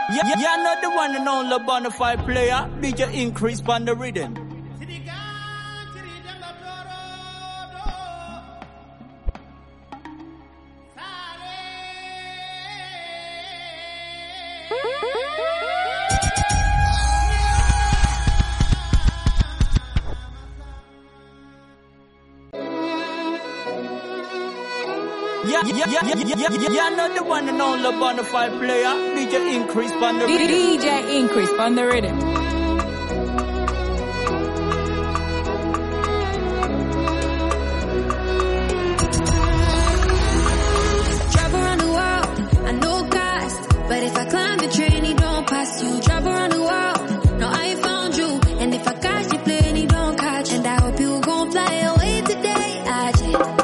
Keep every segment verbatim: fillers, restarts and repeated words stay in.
Yeah, yeah, yeah, not the one and only bonafide player. D J Increase on the rhythm. Yeah, yeah, yeah, yeah, yeah, yeah, yeah, yeah, not the one and only bonafide player. D J Increase on the rhythm. D J Increase on the rhythm. Drive around the world, I know cost, but if I climb the train, it don't pass you. Drive around the world, no, I ain't found you, and if I catch the plane, it don't catch, and I hope you gon' fly away today. I just.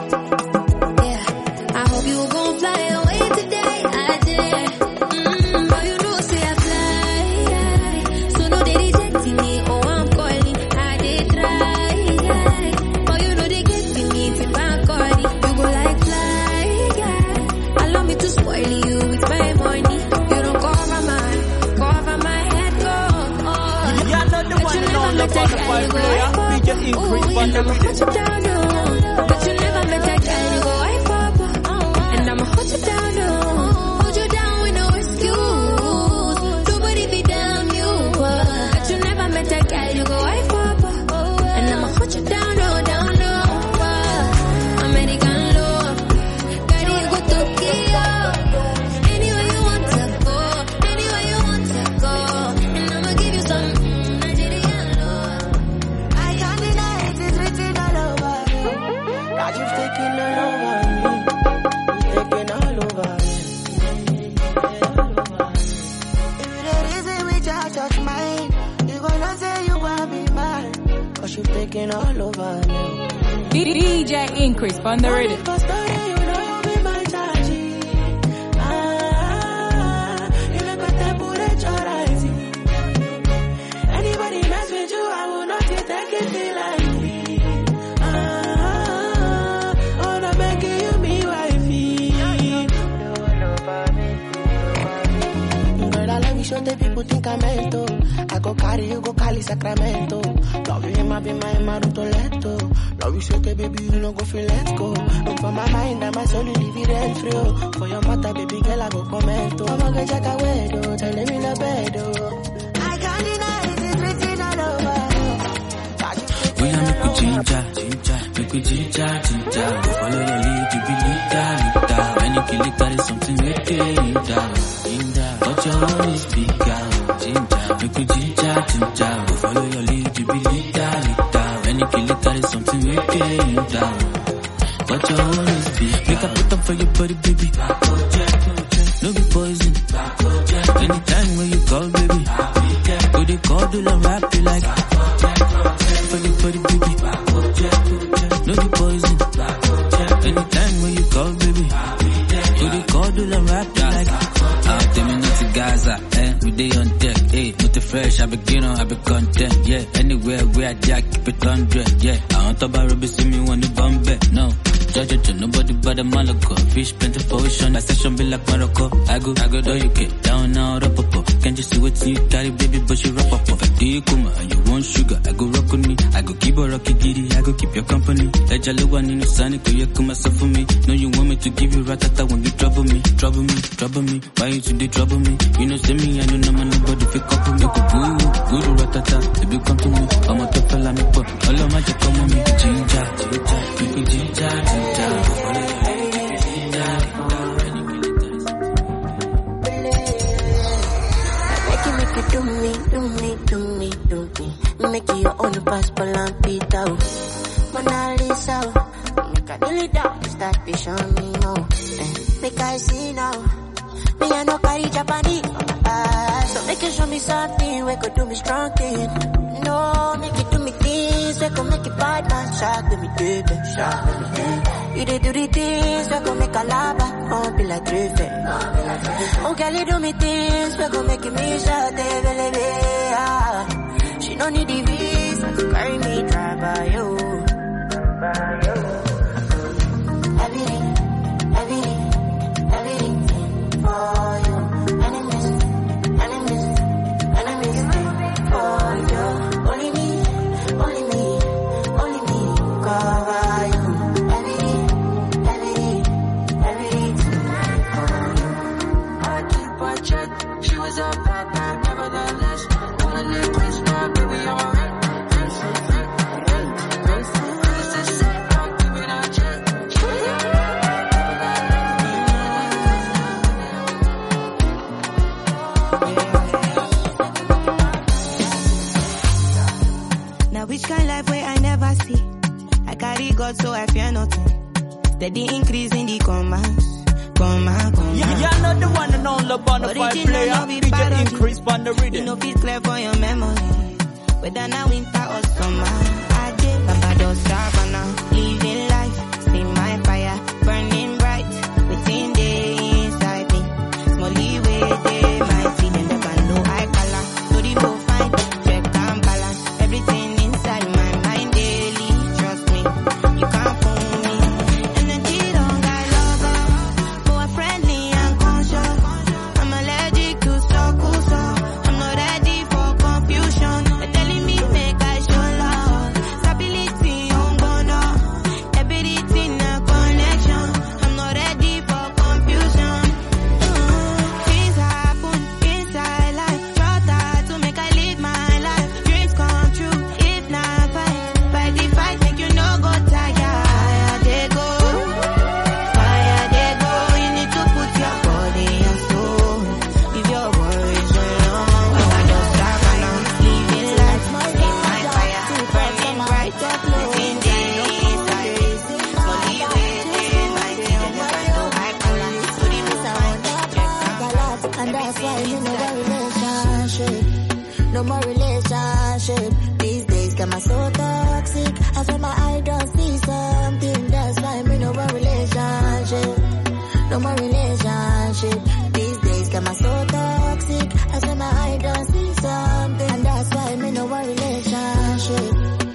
You gon' fly away today, I did. Mm, but you know, say I fly. So no, they rejecting me. Oh, I'm calling. I did try. But you know, they getting me. If I'm calling, you go like fly. Allow me to spoil you with my money. You don't cover my, cover my head, go. Oh, yeah, not the one and only bonafide player. D J Increase on the rhythm. But you never met a guy, you go, I pop. I'ma hold you down, no. Hold you down with no excuse. Nobody be down you, but you never met a guy, you go, I papa. And I'ma hold you down, no, down, no. American love, daddy, you go Tokyo. Anywhere you want to go, anywhere you want to go. And I'ma give you some mm, Nigerian love. I can't deny it, it's written all over you. God, you've taken all over me. You've taken all over now. D J Increase on the rhythm. Anybody mess with you, I will not take it lightly. Ah, oh, I'm making you me wifey. Girl, I love you, show the people think I'm mental. I go carry you, go Cali, Sacramento. Love you, Emma, be my Maruto Leto. Love you, so baby, you know go feel let go. Look for my mind and my soul, you leave it rent free. For your matter, baby girl, I go comment. I'm gonna check away, though. Tell me in the bed, though. I can't deny it, it's written all over. We are make we ginger, ginger, make we ginger, ginger. Go follow your lead, you be leader, leader. When you kill it, that is something make it leader, leader. But your own is bigger, ginger. Make we ginger, ginger. Go follow your lead, you be leader, leader. When you kill it, that is something make it leader. But your own is bigger. Make a put up for your body, baby. No be poison. Anytime when you call, baby. Go they call, do the rap, you like. For the body, baby. No be poison. Anytime when you call, baby. Go they call, do the rap, you like. Ah, tell me not to Gaza, eh? We day on deck, eh? Not the fresh, I be get on, I be content, yeah. Anywhere where I jack, keep it hundred, yeah. I want to buy rubber, see me when you bump back, no. Judge it, nobody but the Malaco. Fish plenty for ocean, that session be like Morocco. I go, I go, do you get down now, up, up, up. Can't you see what you carry, baby, but you rap up, up. If I do you come and you want sugar, I go rock with me. I go keep a rocky giddy, I go keep your company. Let your little one in the sun, cause you come myself for me. No, you want me to give you ratata when you trouble me, trouble me, trouble me. Why you today trouble me? You know, see me, I know no man, nobody fit couple me. Go goo, guru ratata, if you come to me, I'm a tough fella, me put all of my just come on me. Ginger, ginger, make me ginger, ginger. Do me, do me, do me, do me. Make you your own passport and Peter. Mona Lisa, make a daily down, start to show me now. Make I see now, me I no carry Japanese. Ah, so make you show me something, we could do me strong thing. No, make you do me things, we could make it bad man, shock with me, baby, shock with me, baby. You did do the things, we could make a lava, won't be like driven. Oh, girl, you do me things, we could make you me shot, baby, ah. She don't need the visa to carry me, drive by you. By you. Everything, everything, everything for you. Enemies, enemies. steady increase in the commas. Comma, comma. Yeah, yeah, not the one and only bonafide player. D J Increase on the rhythm. You know, feel clear for your memory. Whether now winter or summer, I did Barbados, Savannah, living life, see my fire burning bright within the inside me. Smally way they might see them never know I color. So the go fine, check and balance everything inside my mind daily. Trust me, you can't fool me. Energy don't got logo, more friendly and conscious. I'm allergic to circles, so I'm not ready for confusion. They're telling me make I show love, stability on bono, everything a connection. I'm not ready for confusion. Mm, things happen inside life, shorter to make I live my life. Dreams come true if not fight. Fight the fight, make you no go tired. Fire they go, fire they go. You need to put your body and soul. Leave your worries alone. I just drive along, living life, in my fire, burning bright. Within the inside, slowly waiting, my team, never know I balance. So the move fine, check and balance. And that's why you know no relationship, no more relationship. These days got my so toxic. I swear my eye don't see something. That's why me no more relationship, no more relationship. These days got my so toxic. I swear my eye don't see something. And that's why me no more relationship.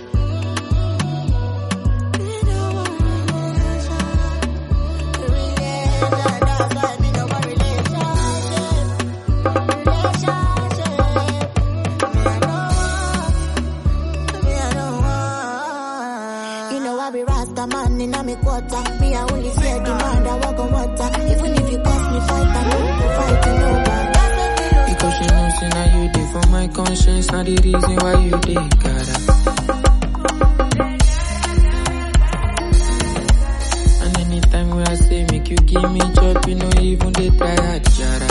Me no more relationship. Relationship. That's why me no more relationship. Relationship. Me I don't want. Me I don't want. You know I be Rasta man in a me quarter. Me I only fear the man that walk on water. Even if you cost me fight, I know to fight you know that. Because she knows say now you did for my conscience. Now the reason why you did, gotta. And anytime when I say make you give me job, you know even they try hard, jara.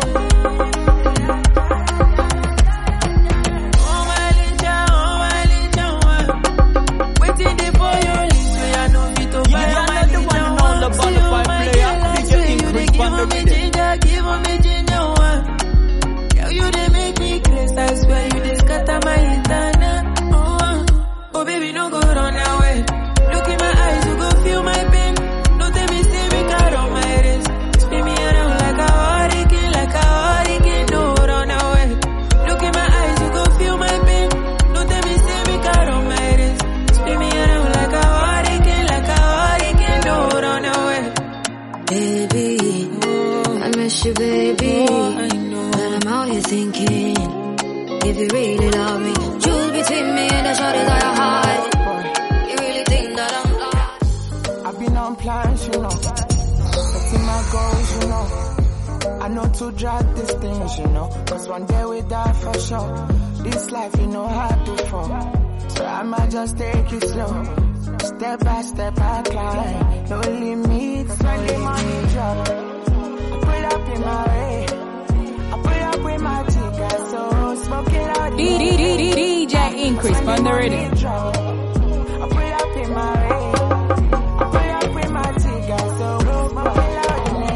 Oh my Linja, oh my Linja, waiting there for your link, so I know me to buy Yeah, my not the one and only bonafide player. D J Increase on the rhythm. give me ginger, one. Girl, you they make me crazy. I swear you they scatter my internet. Oh, oh, baby, no go run away. Look in my eyes, you go feel my pain. No tell me stay me car on my wrist. Spin me around like a hurricane, like a hurricane. No run away. Look in my eyes, you go feel my pain. No tell me stay me car on my wrist. Spin me around like a hurricane, like a hurricane. No run away. Baby, I miss you, baby. Oh, I know. But I'm out here thinking, if you really love me, choose between me and the shorties that I hide. You really think that I'm lost? I've been on plans, you know, setting my goals, you know. I know to drag these things, you know, cause one day we die for sure. This life, you know, hard to fall. So I might just take it slow. Step by step I climb. No limits, no limits. Drop. I pull up in my way. I pull up with my ticker, so smoking out. D D D D D J Increase on the rhythm. I pull up in my way. I pull up with my ticker, so smoking out in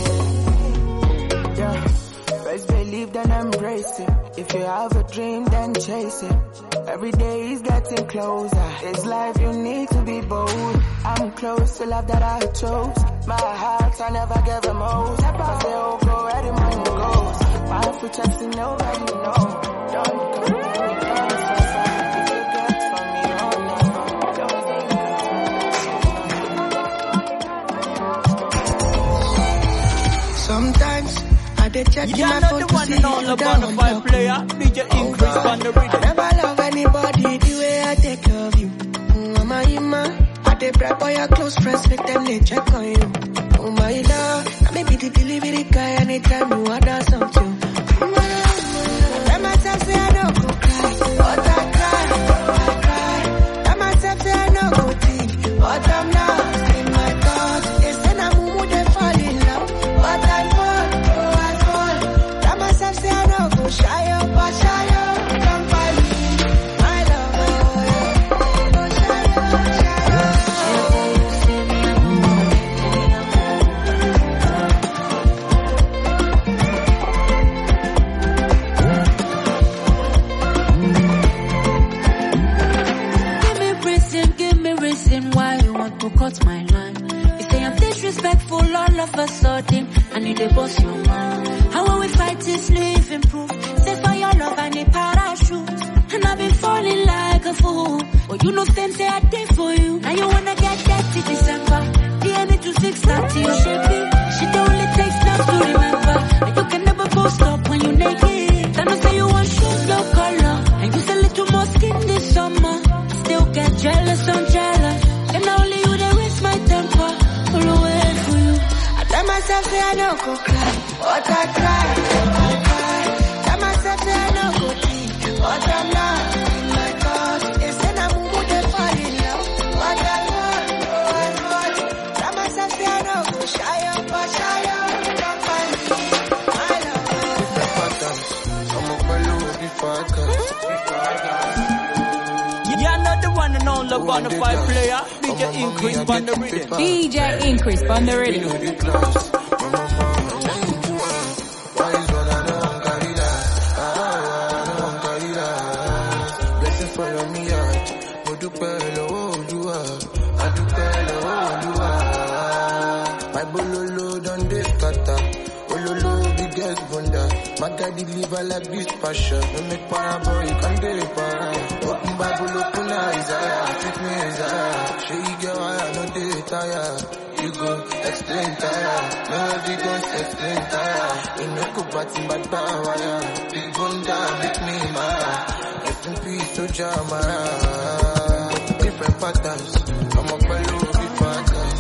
L A. Yeah, first believe then embrace it. If you have a dream, then chase it. Every day is getting closer. It's life, you need to be bold. I'm close to love that I chose. My heart, I never gave a most. Cause they all go where the money goes. My footsteps, you nobody know. Don't go, don't so far. If you get from me, oh never. Don't think. Sometimes I dey check Yeah, my not phone the to one see and if only you're down on bonafide top. player. D J Increase on the I rhythm. never love anybody the way I take care of you. Mm, Mama, Ima, I dey prep all your close friends, make them they check on you. Oh my love, I may be the delivery guy anytime you order something. Mm, I tell myself say I don't go cry, but I cry, I cry. Tell myself say I don't go think, but I'm lost in my thoughts. They say na mumu they fall in love, but I fall, oh I fall. Tell myself say I don't go shy up, but shy up. Come find me, my love, oh yeah. Go shy up, shy up. all of a sudden, I need a boss your mind. How when we fight is living proof. Say for your love, I need parachute. And I've been falling like a fool. But you know, same say I did for you. Now you wanna get dirty December. D N A to six thirty, you shape it. Shit only takes love to remember. And you can never post up when you naked. Then I say you want shoes, no color. And you sell a little more skin this summer. Still get jealous, I'm jealous. And now only you that waste my temper. All the way for you. I tell myself say I don't go cry. But I try, I try. Tell myself say I don't go deep. But I'm not in my thoughts. They say I'm who they fall in love. But I want, oh I want. Tell myself say I don't go shy up, but shy up. Don't find me, my love. Different patterns. I'm a fellow before I come. Yeah, not the one and only bonafide player. D J Increase on the rhythm. D J Increase on the rhythm. Blessings follow me out. Mo dúpẹ́ lọ́wọ́ Olúwa. A dúpẹ́ lọ́wọ́ Olúwa. My bololo don dey scatter. Ololo biggest bunda. My guy deliver like this passion. No make para boy, you can dey para. Open Bible, open Isaiah. Treat me Isaiah. Show you get why I no dey tire. You go explain tire. No evidence explain tire. You no go party bad power. Big bunda make me mad. Rest in peace, Soja Mara. Different patterns. I'm a fellow before I come.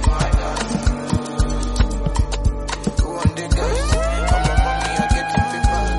One day guys, I'm a mommy, I get the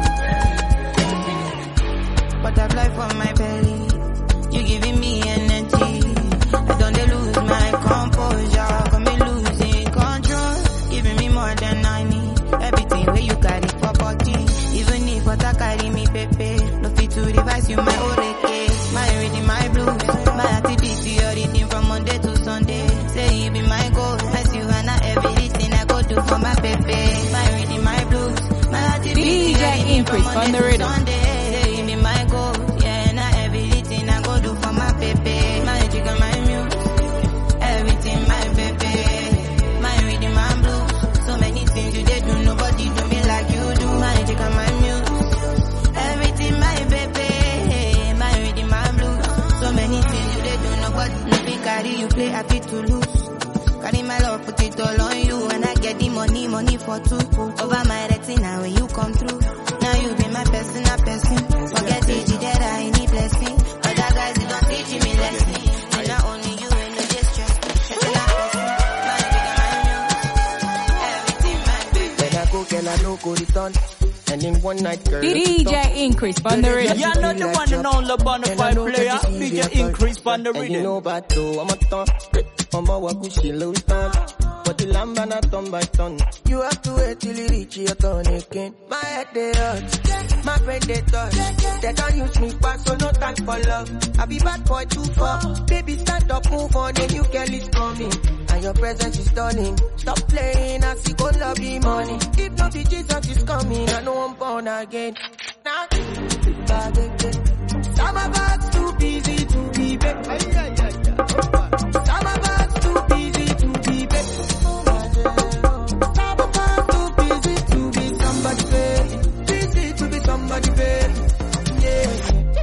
paper. Butterfly from my belly, you giving me energy. I don't dey lose my composure, got me losing control. Giving me more than I need. Everything where you carry for body. Even if water carry me pepe, no fit to revise you my oreke. My reading, my blues, my activity, your reading from Monday to Sunday. Say you be my goal, I see you and everything I go do for my pepe. My reading, my blues, my activity, D J Increase on the rhythm. Say you be my goal, yeah, and everything I go do for my pepe. My chicken, my muse, everything my pepe. My reading, my blues, so many things you did do, nobody do me like you do. My chicken, my muse, everything my pepe. My reading, my blues, so many things you did do, nobody no be carry you play happy to lose. Carry my love, put it all on you, and I get the money, money for two. Over my retina when you come through. Now you be my personal person. Forget it, that I need blessing. Other guys, they don't teach me lesson. And not only you, ain't no distress. Stressing out person. My nigga, my muse. Everything, my baby. When I go, girl, I no go return. And in one night, girl. D J Increase on the rhythm. Yeah, not the one and only bonafide player. D J Increase on the And you rhythm. know about though, I'm a ton. I'm a wakushi low ton. But the lamb and a ton by ton. You have to wait till you reach your turn again. My head they hurt, my brain they touch. They don't use me back, so no time for love. I be bad boy too far. Baby stand up, move on, the new girl is coming. And your presence is stunning. Stop playing, I see go love the money. If not the Jesus is coming, I know I'm born again. Now, some of us too busy to be back. Some of us too busy to be back. Some of us too busy to be somebody baby. Busy to be somebody baby. Yeah.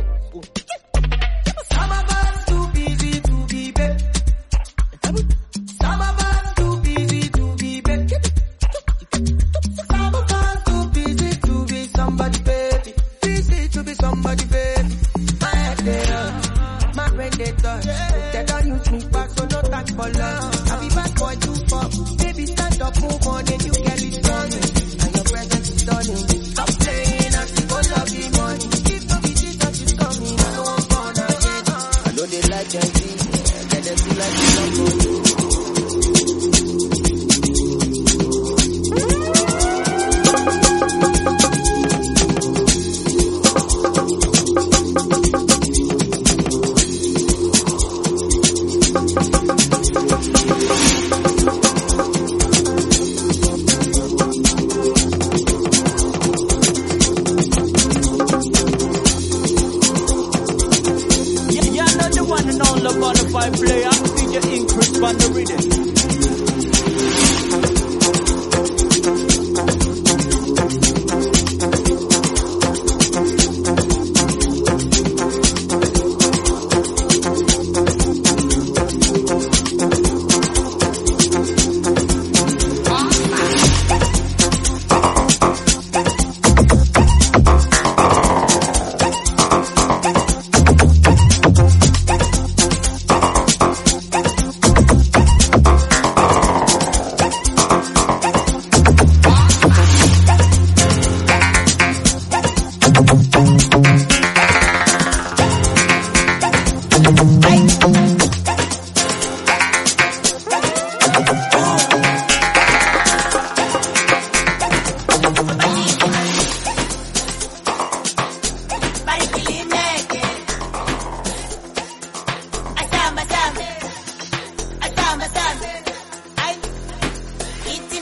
Some of us too busy to be back. Some of us too busy to be back. Some of us too busy to be somebody baby. Busy to be somebody baby. My head they hurt, my brain they touch. They don't use me back, so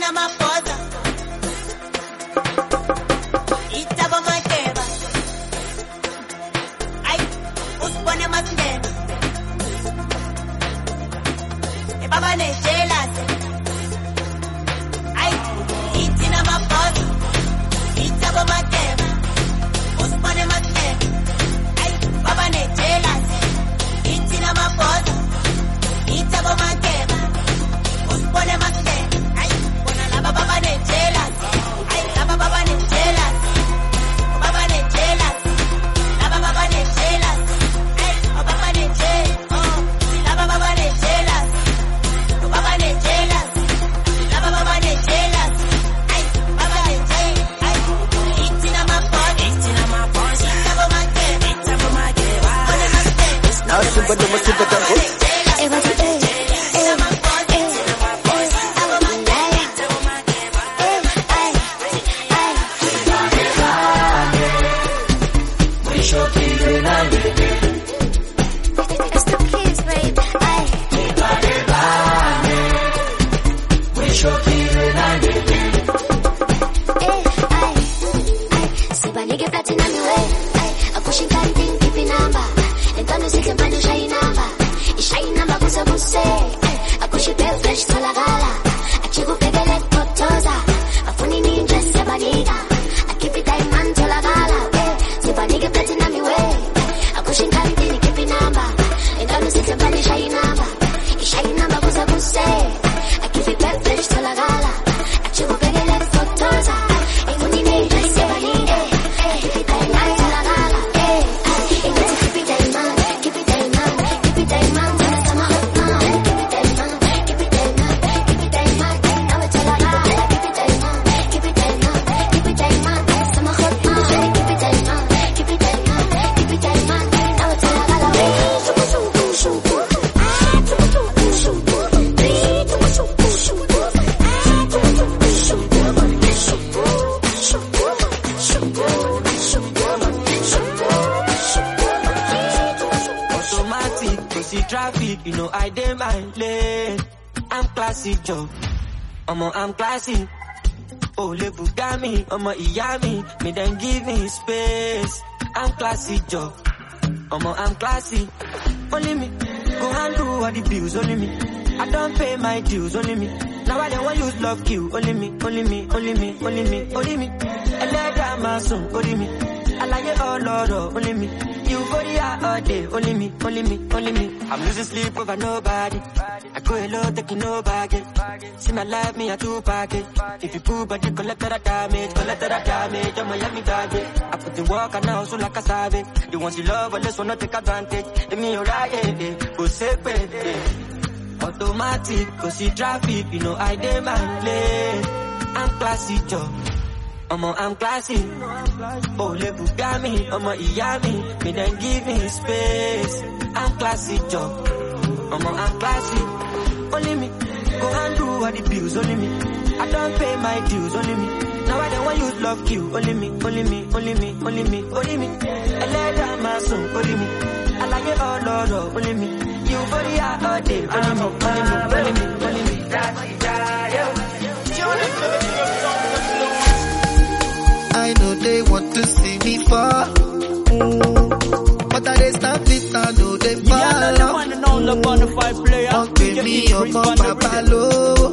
Itina maposa. Itaba makeba. Ay, uspone masndeni. E baba ne jealous. Ay, itina maposa. Itaba makeba. Uspone masndeni. Ay, baba ne jealous. Itina maposa. Itaba makeba. Uspone masndeni. Ay, bona la baba ne jealous. Ay, la baba ne jealous. Baba ne jealous. La baba ne jealous. Ay, baba ne jealous. Oh, la baba ne jealous. Baba ne jealous. La baba ne jealous. Ay, baba ne jealous. Ay, itina maposa. Itina maposa. Itaba makeba. Itaba makeba. Uspone masndeni. Now super duper super duper. Eh, what you eh? I'm classy. Oh, le Bugami, I'm a Iyami. Me then give me space. I'm classy, Joe. I'm a, I'm classy. Only me. Go handle all the bills, only me. I don't pay my dues, only me. Now I don't want use love kill, only me, only me, only me, only me, only me. I let down my song, only me. I like it all, Lord, only me. You go there all day, only me, only me, only me. I'm losing sleep over nobody. I go hello, taking no baggage. See my life, me a two package. If you pull body, collect the damage, collect the damage. I'm Miami target. I put in work and now so like a savage. The ones you love, but let's wanna take advantage. Give me your right, eh, go safe, eh. Automatic, cause see traffic, you know I demand lane. I'm classy, Joe. I'm a, I'm classy. Oh, le Bugami, I'm a Iyami. Me then give me space. I'm classy, Joe. I'm a, I'm classy. Only me. Go handle all the bills, only me. I don't pay my dues, only me. Now I don't want use love kill, only me, only me, only me, only me, only me. I let down my song, only me. I like it all, Lord, only me. You body out all day, only me, only me, only me, only me. I know they want to see me fall, mm. But I just stop it, I know they fall. Yeah, the one and only bonafide player. Don't give me your mama palo.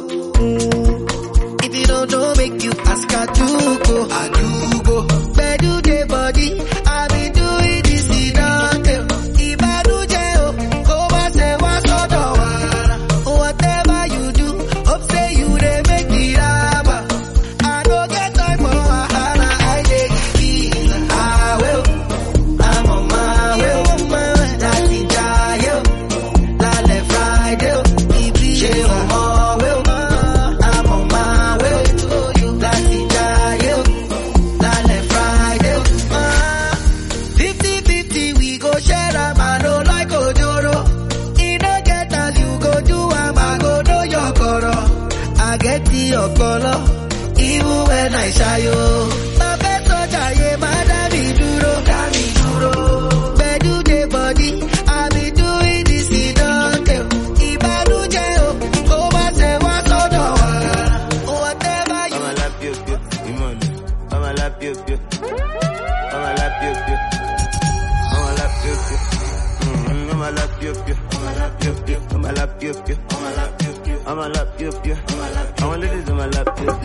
If you don't know, make you ask her to go. I do go. Where do they body? I be doing this in a day. If I do jail, go back say what's up. Whatever you do, hope say you they make it up. I don't get time for wahala. I take it easy. I will. I'm on my way. That's the jail. Lale Friday. If you more will. I'm on my way. That's the jail. Lale Friday. Fifty fifty we go share a man. No like Ojoro. In a get as you go do am. I go know your color. I get the your color. Even when I shy you. My best soldier, yeah, madami duro. Dami duro. Where do they body? I be doing this in a day. If I do jail, go back say what's up. Whatever I'm a lap, you, you. I want ladies on my lap, you,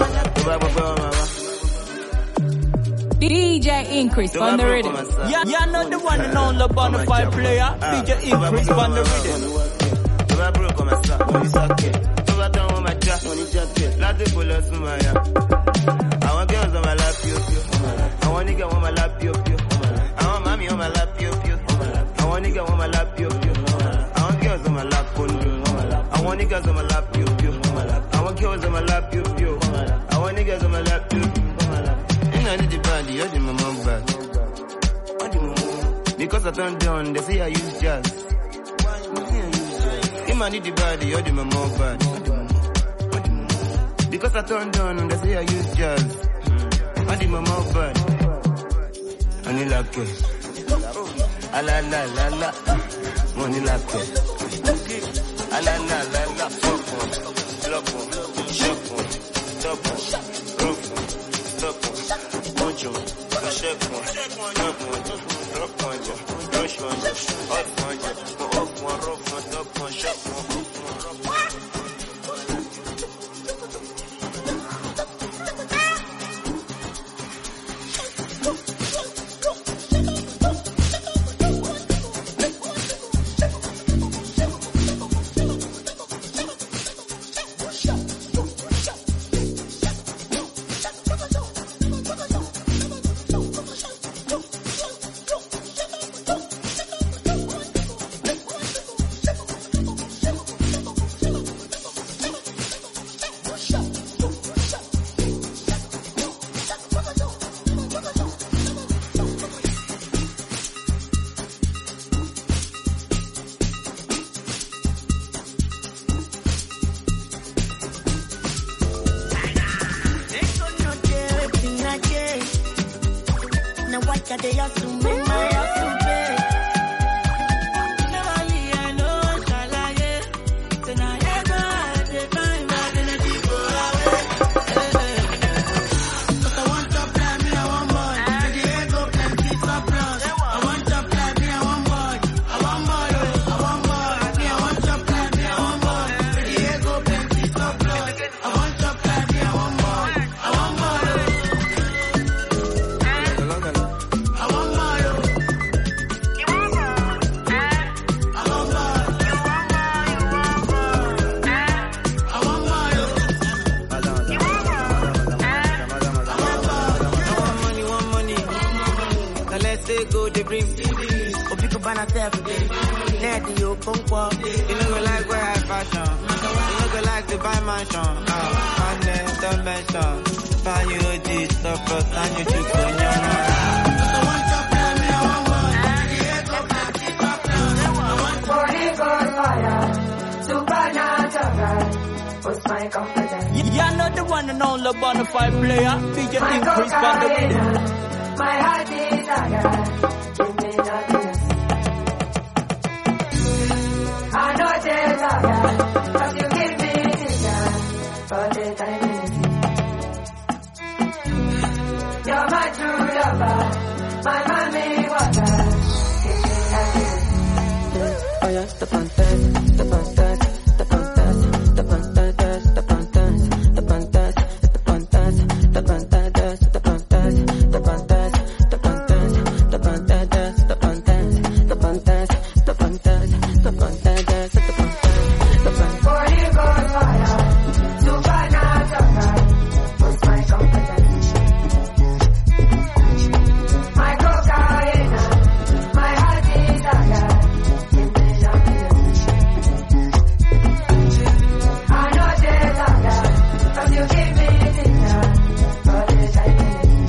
you. D J Increase on the rhythm. Yeah, yeah, not the one and only bonafide player. D J Increase on the rhythm. If I broke on my sock, when you suck it. If I don't want my jack, when you jack it. Lot of bullets in my yap. I want girls on my lap, you, you. I want nigga on my lap, you, you. I want mommy on my lap, you, you. I want nigga on my lap, you, you. I want girls on my lap, you. I want niggas on my lap, you, you. I want girls on my lap, you, you. I want niggas on my lap, you. I need the body, you're the mama back. Because I turned down, they say I use jazz. If I need the body, you're the mama back. Because I turned down, they say I use jazz. I'm the mama back. I need like it. Ah la la la la. Money like it. Ah la la la la. Fuck one, lock one, shock one, top one, roof one, stop one. Mojo, check one, knock one, drop one, rush one, off one, off one, rough one, top one, shot one, off one, rough one. Yeah, not the one and only bonafide player. D J Increase on the rhythm. My heart is a girl. Give me happiness. I know there's a girl, but you give me this girl for the time minutes. You're my true lover, my mommy water. Give me happiness. Oh yeah, step on that, step on that, step on that, step on that, step on that, step on that, step on that, step on that, step on that, step on that, step on that, step on that, step on that, step on that, step on that, step on that, step on that, step on. Holy Ghost fire, supernatural, was my competence. My cocaine, my heart desire. Give me happiness. I know there's a girl, but you give me dinner for the time minutes.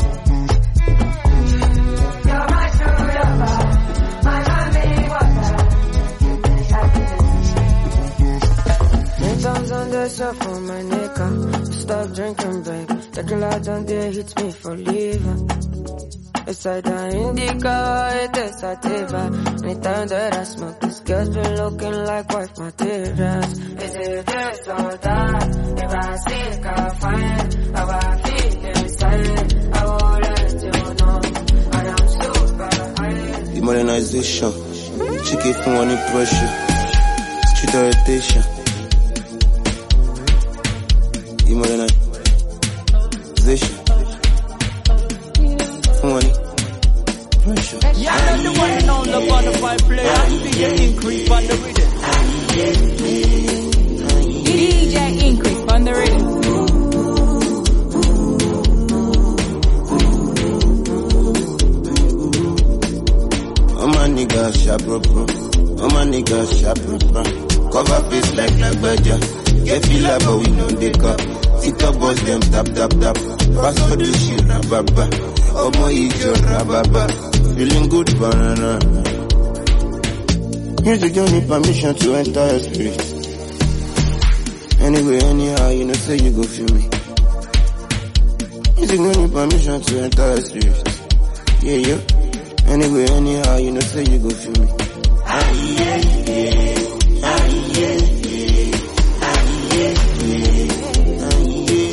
You're my true lover, my mommy water. Give me happiness. Eight times on the shelf for my nigga. Stop drinking, babe. The girl out down there hits me for leaving. It's like the indica, it is sativa. Anytime that I smoke, this girl's been looking like wife materials. Is it this or that? If I seek, I find how I feel inside. I will let you know. I am super high. The modernization, chicken from one pressure, street orientation. more than a position. Money. Pressure. Yeah, I'm the one and only bonafide player. D J Increase on the rhythm. D J Increase on the rhythm. All my niggas sharp, bro, bro. All my niggas sharp, bro, bro. Cover face like like Badger. Get feel but we know they cut. Tick up boss them tap tap tap. Pass for the shit rababa. Oh my eat your rababa. Feeling good banana. Music don't need permission to enter your spirit. Anyway, anyhow, you know say you go feel me. Music don't need permission to enter your spirit. Yeah, yeah. Anyway, anyhow, you know say you go feel me. Ah yeah yeah. Ah yeah yeah. Ah yeah yeah. Ah yeah.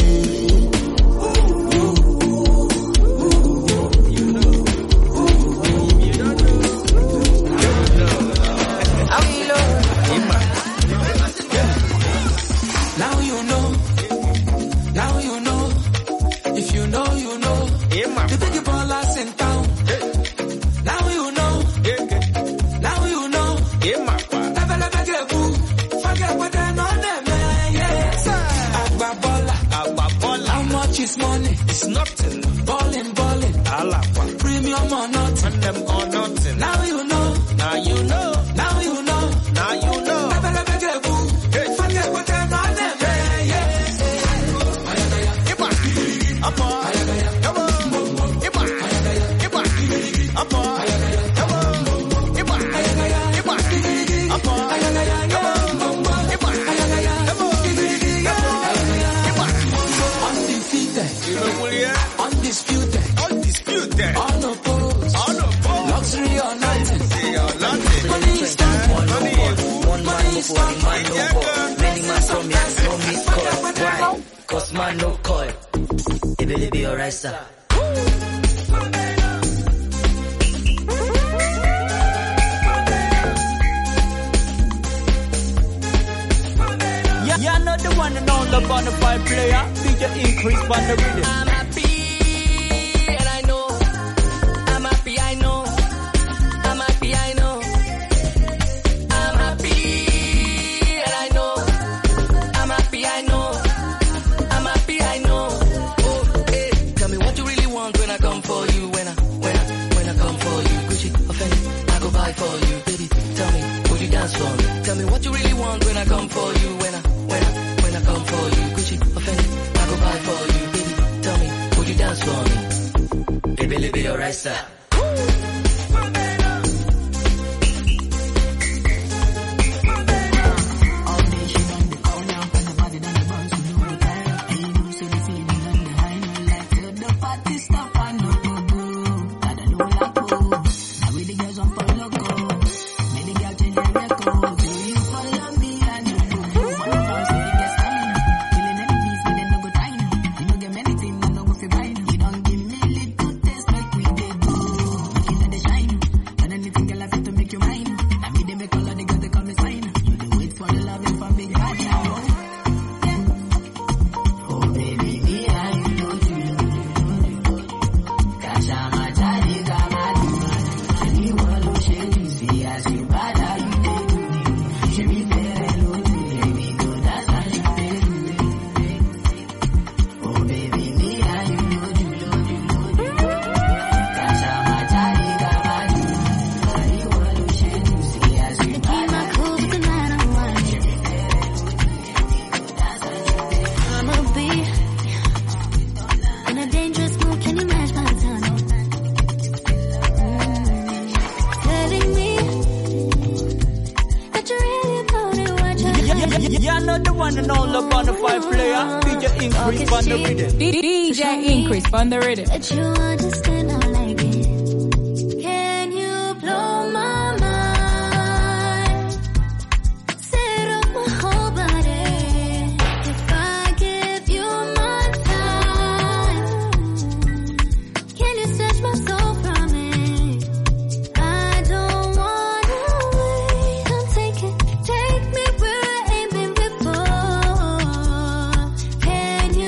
Now you know. Now you know. If you know, you know. The big ballers in town. Now you know. Now you know. Never, never get boo. Forget what they know them, yeah. Agba baller. How much is money? It's nothing. Ballin', ballin'. Premium or nothing. Them or nothing. Now you know. Now you know. Now you know. Now you know. Never, never get boo. Forget what they know them, yeah. Up on. Come on. Hip on. Hip on. Up on. Come on. Hip on. Hip on. Up on. Undefeated. Undisputed. Undisputed. Unopposed. Unopposed. Luxury or nothing. Money is done. Money is Money is done. Many man from here, no miss call. Why? Cause man no call. It will be alright, sir. Yeah, yeah, not the one and only bonafide player. D J Increase on the rhythm. I'm happy and I know. I'm happy, I know. I'm happy, I know. I'm happy and I know. I'm happy, I know. I'm happy, I know. Oh, hey, tell me what you really want when I come for you. When I, when I, when I come for you. Gucci, offended, I go buy for you. Baby, tell me, would you dance for me? Tell me what you really want when I come for you. When I, when I, when I come for you. Gucci, offended, I go buy for you. Baby, tell me, would you dance for me? Baby, it'll be alright, sir. Yeah, not the one and only bonafide player. D J Increase on the rhythm. D J Increase on the rhythm. That you understand I like it. Can you blow my mind? Set up my whole body. If I give you my time, can you snatch my soul from me? I don't wanna wait. Come take it, take me where I ain't been before. Can you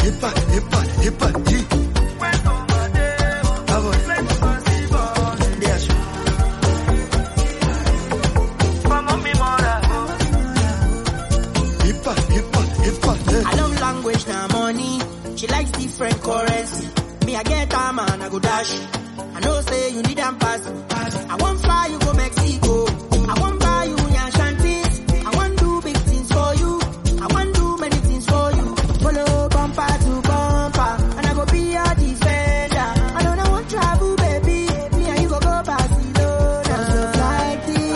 Hippa, hippa, hippa, G. I love language, now money. She likes different currency. Me, I get her, man, I go dash. I know, say you need them pass. I won't fly, you go Mexico. I won't buy you yan shanties. I won't do big things for you. I won't do many things for you. Follow bumper to bumper, and I go be your defender. I don't know what travel, baby. Me and you go go Barcelona. Just like this.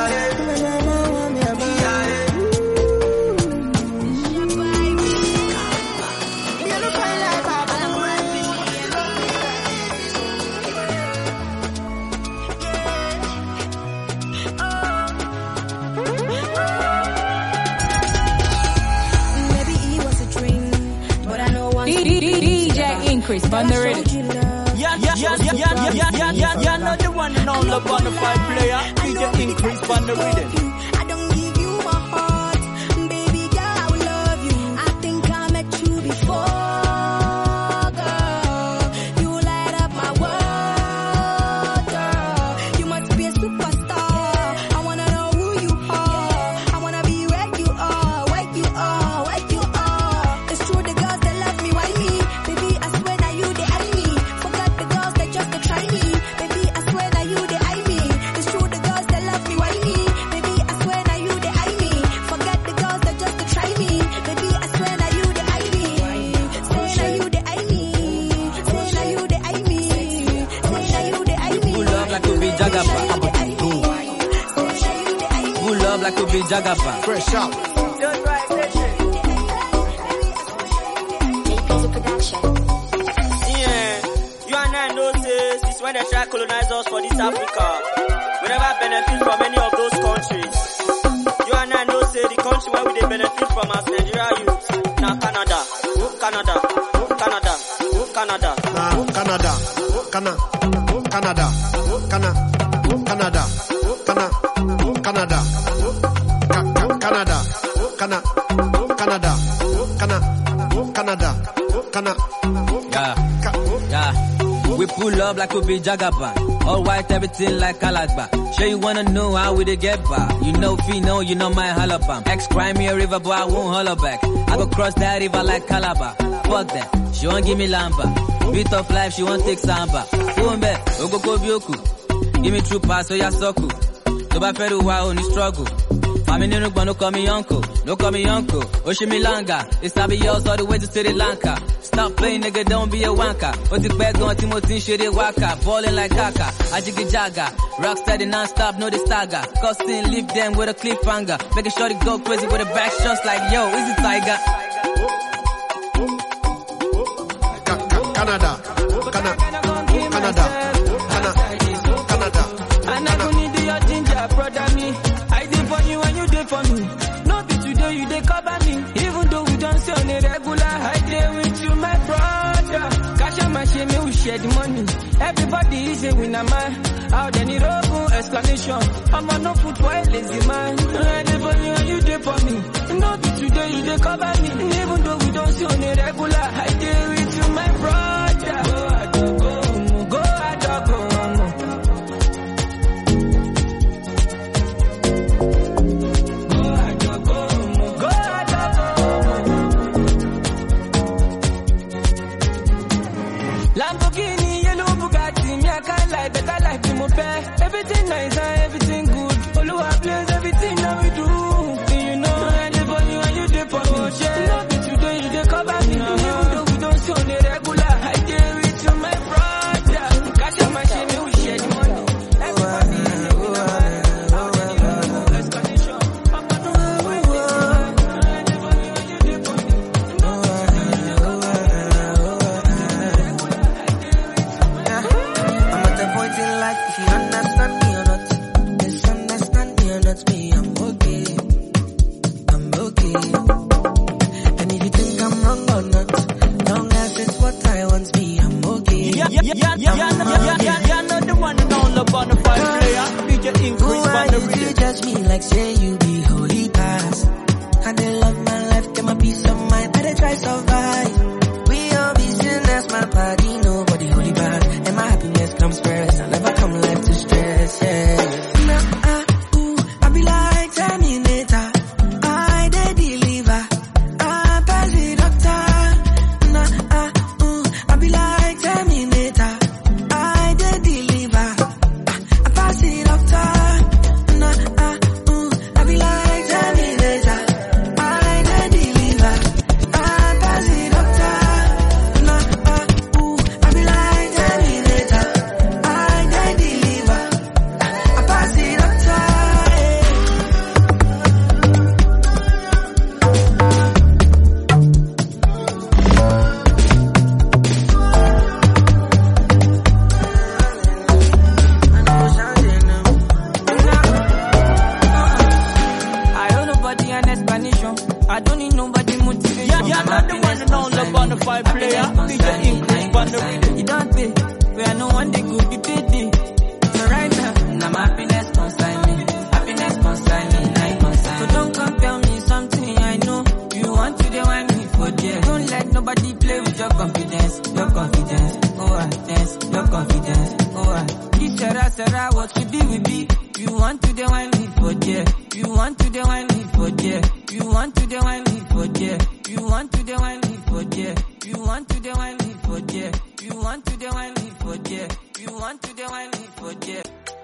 D J Increase on the rhythm. Yeah, yeah, yeah, yeah, yeah, yeah, yeah, yeah, yeah, not the one and only bonafide player. D J Increase on the rhythm. I don't give you my heart, baby girl, I will love you. I think I met you before, girl. You light up my world, girl. You must be a superstar. I wanna know who you are. I wanna be where you are, where you are, where you are. It's true, the girls that love me, why me? Baby, I swear that you they eye me. Forgot the girls that just to try me. Baby, I swear that you they eye me. It's true, the girls that love me, why me? Baby, I swear that you they eye me. Forget the girls that just to try me. Baby, I swear that you they eye me. Say that you they eye me. Say that you they eye me. Say that you they eye me. Pull up like to be Jagaba. Pull up like to be Jagaba. Fresh out. Yeah, you and I know this. Since when they try to colonize us for this Africa, we never benefit from any of those countries. You and I know say the country where we they benefit from as Nigeria youth. Now Canada, oh Canada, oh Canada, oh Canada. Ah, Canada, Canada, Canada, Canada, Canada, Canada, Canada, Canada, Canada, Canada, Canada, Canada, Yeah, yeah. We pull up like we be Jagaba. All white, everything like Kalagba. Sure you wanna know how we dey get by. You know Fino, you know my halabam. Ex-crime me a river, boy, I won't holler back. I go cross that river like Calabar. Fuck that, she won't give me lamba. Beat of life, she won't take samba. Umbe, Ogoko Bioku. Give me true pass, so ya soku. Toba Peru, wa only struggle. Family no no call me uncle, no call me uncle. Oshimilanga, it's be yours all the way to Sri Lanka. Stop playing, nigga, don't be a wanker. What's the bag on Timothy, shit it waka. Ballin' like Kaka, Ajiki Jaga. Rock steady non-stop, no the stagger. Costing, leave them with a cliffhanger. Making sure they go crazy with a back shots like, yo, is it Tiger? Canada, Canada, Canada, Canada, Canada. And I don't need your ginger, brother me. I did for you and you did for me. No be today you they cover me. Even though we don't see on a regular, I did with you, my brother. Cash and my shame, we share the money. Everybody is a winner, man. Out there need open explanation. I'm on no foot for a lazy man. I did for you and you did for me. No be today you they cover me. Even though we don't see on a regular, I did with you, my brother. Go, I do go, go, I do go. Lamborghini, yellow Bugatti, me I can't lie, better life to my pair. Everything nice and everything good. All who have plays, everything that we do. You know, I live for you and you did for me. No be today, you dey cover me. Even though we five player, D J Increase on the rhythm. You don't pay, where no one they could be paid. So right now, now my happiness consign me, happiness consign me, night consign. So don't come tell me something I know. You want to the wine me for there. Don't let nobody play with your confidence, your confidence. Oh I dance, your confidence. Oh I. This Sarah Sarah, what we be we be. You want to the wine me for there. You want to the wine me for there. You want to the wine me for there. You want to the wine me for there. You want to the wine me for there. You want to the wine me for there. You want to the wine me for there.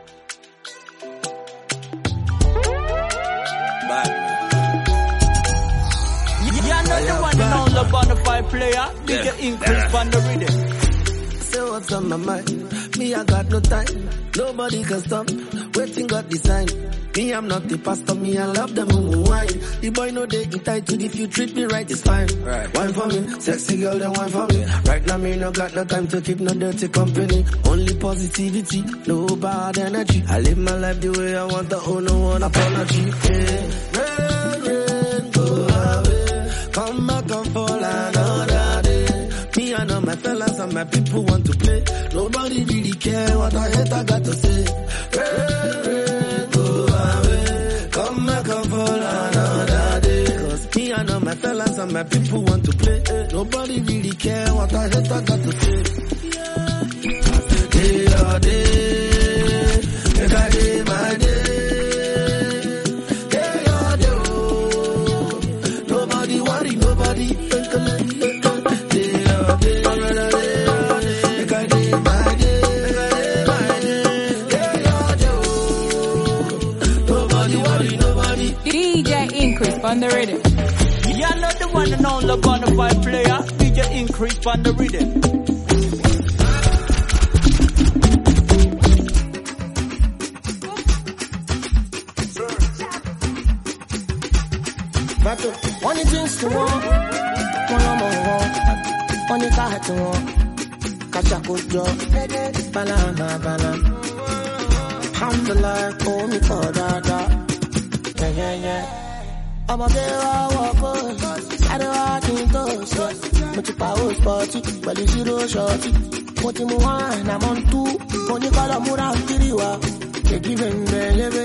You're not the one and only bonafide player, D J Increase on the rhythm. Say what's on my mind. Me, I got no time. Nobody can stop. Waiting got design. Me, I'm not the pastor. Me, I love them who wine. The boy know they entitled. If you treat me right, it's fine. Right. Wine for me, sexy girl, then wine for me. Right now, me no got no time to keep no dirty company. Only positivity, no bad energy. I live my life the way I want. The owe no one apology. Yeah. Rain, rain, go away. Come back and fall another day. Me, I know my fellas and my people want to play. Nobody really care what I hate, I got to say. Rain, rain, go away. Come back and fall another day. Cause me, I know my fellas and my people want to play. Nobody really care what I hate, I got to say. Day or day, make I day my day. Day or day, oh. Nobody worry, nobody think of it. D J Increase on the rhythm. You're not the one and only bonafide player, D J Increase on the rhythm. Money drinks to one, one on one, money car to one, catch a good job, banana, banana. Alhamdulillah, call me for dada. Yeah, yeah, yeah. I'm a girl, walk on, I don't want to toast. But you power sporty, but you zero shorty. What you want, I'm on two, money call a mura, kiriwa. They give him the leve.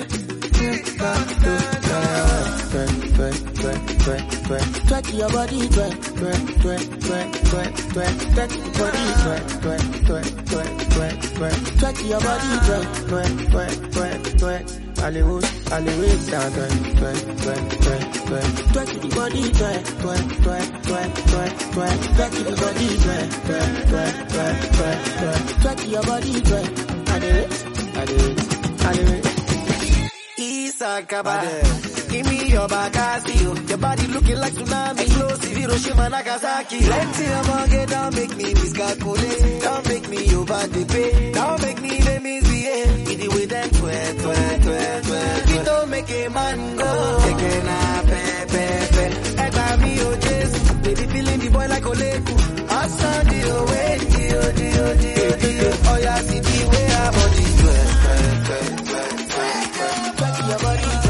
Twerk your body, twerk, twerk, twerk, twerk, twerk, twerk, twerk your body, twerk, twerk, twerk, twerk, twerk, twerk, twerk your body, twerk, twerk, twerk, twerk, twerk. Hollywood, Hollywood, down, twerk, twerk, twerk, twerk, twerk, twerk your body, twerk, twerk, twerk, twerk, twerk, twerk, twerk your body, twerk, twerk, twerk, twerk, twerk, twerk, twerk your body, twerk. I do it, I do it, I do it. Isakaba. Give me your bagasi, your body looking like tsunami, explosive Hiroshima, Nagasaki. Plenty of money, don't make me miscalculate, don't make me over the pay, don't make me the misbehave. With the way them twerk, twerk, twerk, twerk. You don't make a man go, taking a pe, pe, pe. I got me, oh, Jesus, baby feeling the boy like Oleku. I saw the way, the, the, the, the, oh, yeah, see the way our body twerk, twerk, twerk, twerk, twerk, twerk, your body twerk.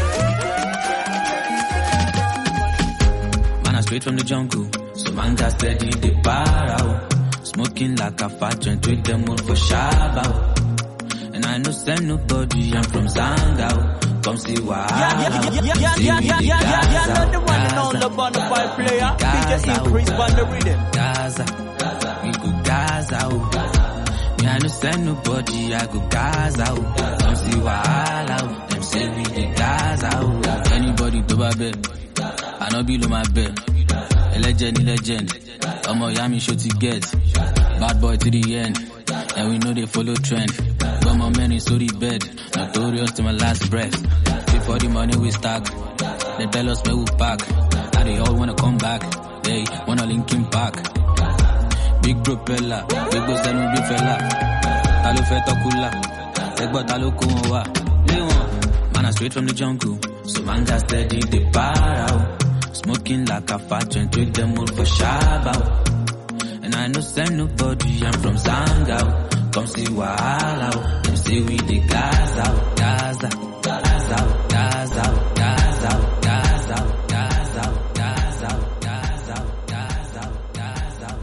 Straight from the jungle, so man got steady the bar out. Smoking like a fat joint with them all for Shabao. And I know send nobody, I'm from Zangao. Come see why. Yeah, yeah, yeah, yeah, yeah, yeah, yeah, yeah, yeah, yeah, not the one and only bonafide player, D J Increase on the rhythm. Gaza, we go Gaza, oh. Me I know send nobody, I go Gaza, oh. Come see why, oh. Them say we the Gaza, oh. Anybody to my bed, I know below my bed. A legend, a legend. Omo Yami show to get. Bad boy to the end. And we know they follow trend. Got my men in sorry bed. Notorious to my last breath. Before the money we stack. They tell us where we pack. Now they all wanna come back. They wanna link him back. Big propeller. Big boss and no big fella. Talo feto kula. Egbo talo kuwa. Man, I straight from the jungle. So man got steady the bar out. Smoking like a fat joint with them all for Shabao. And I know send nobody, I'm from Zangao. Come see Wahala. Them say we the Gaza, Gaza, Gaza, Gaza, Gaza, Gaza, Gaza, Gaza, Gaza, Gaza, Gaza,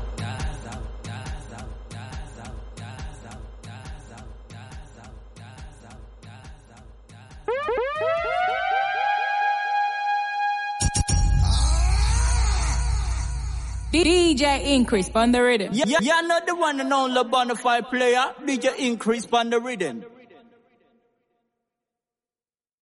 D J Increase on the rhythm. Yeah, yeah, not the one and only bonafide player. D J Increase on the rhythm.